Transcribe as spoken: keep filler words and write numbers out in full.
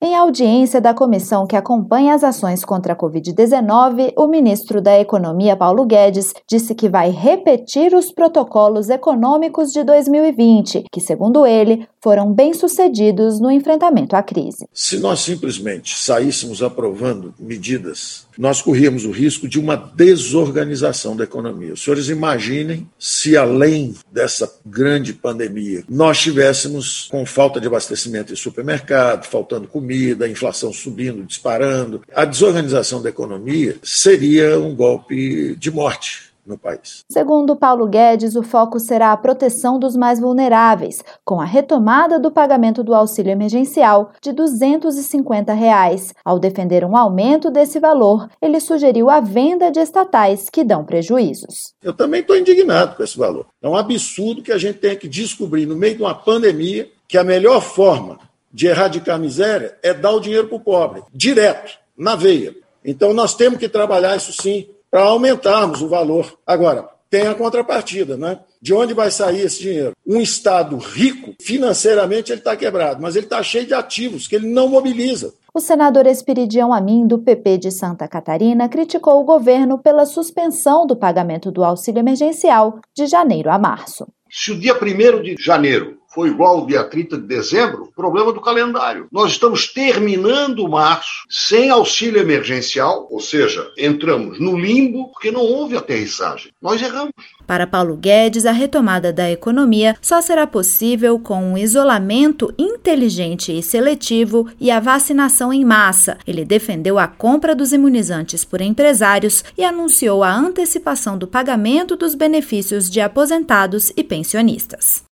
Em audiência da comissão que acompanha as ações contra a covid dezenove, o ministro da Economia, Paulo Guedes, disse que vai repetir os protocolos econômicos de dois mil e vinte, que, segundo ele, foram bem-sucedidos no enfrentamento à crise. Se nós simplesmente saíssemos aprovando medidas, nós corríamos o risco de uma desorganização da economia. Os senhores imaginem se, além dessa grande pandemia, nós tivéssemos com falta de abastecimento em supermercado, faltando comida, a inflação subindo, disparando. A desorganização da economia seria um golpe de morte no país. Segundo Paulo Guedes, o foco será a proteção dos mais vulneráveis, com a retomada do pagamento do auxílio emergencial de duzentos e cinquenta reais. Ao defender um aumento desse valor, ele sugeriu a venda de estatais que dão prejuízos. Eu também estou indignado com esse valor. É um absurdo que a gente tenha que descobrir, no meio de uma pandemia, que a melhor forma de erradicar a miséria é dar o dinheiro para o pobre, direto, na veia. Então nós temos que trabalhar isso sim, para aumentarmos o valor. Agora, tem a contrapartida, né? De onde vai sair esse dinheiro? Um Estado rico, financeiramente, ele está quebrado, mas ele está cheio de ativos que ele não mobiliza. O senador Esperidião Amin, do P P de Santa Catarina, criticou o governo pela suspensão do pagamento do auxílio emergencial de janeiro a março. Se o dia primeiro de janeiro foi igual ao dia trinta de dezembro, problema do calendário. Nós estamos terminando março sem auxílio emergencial, ou seja, entramos no limbo porque não houve aterrissagem. Nós erramos. Para Paulo Guedes, a retomada da economia só será possível com um isolamento inteligente e seletivo e a vacinação em massa. Ele defendeu a compra dos imunizantes por empresários e anunciou a antecipação do pagamento dos benefícios de aposentados e pensionistas.